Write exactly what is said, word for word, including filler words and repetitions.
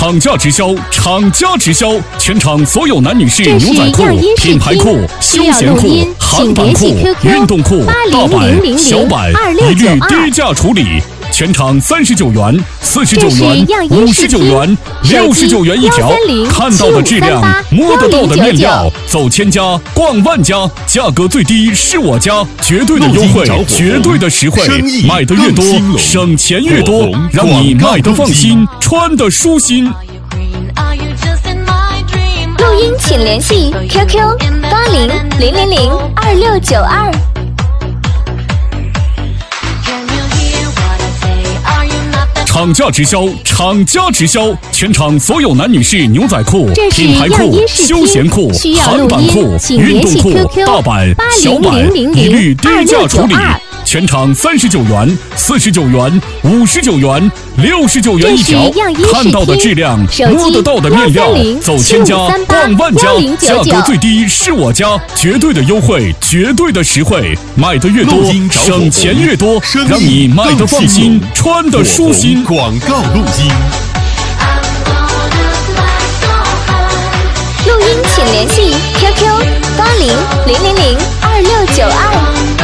厂价直销，厂家直销，全场所有男女士牛仔裤、品牌裤、休闲裤、韩版裤、运动裤、大版、小版，一律低价处理。全场三十九元、四十九元、五十九元、六十九元一条，看到的质量，摸得到的面料，走千家，逛万家，价格最低是我家，绝对的优惠，绝对的实惠，卖的越多，省钱越多，让你卖得放心，穿得舒心。 录音请联系 Q Q 八零零零零二六九二。 厂价直销，厂家直销，全场所有男女士牛仔裤、品牌裤、休闲裤、韩版裤、运动裤、大版、小版，一律低价处理。全场三十九元、四十九元、五十九元、六十九元一条，看到的质量，摸得到的面料，走千家，逛万家，价格最低是我家，绝对的优惠，绝对的实惠，卖的越多，省钱越多，让你卖得放心，穿得舒心。 广告录音， 录音请联系 Q Q 八零零零零二六九二。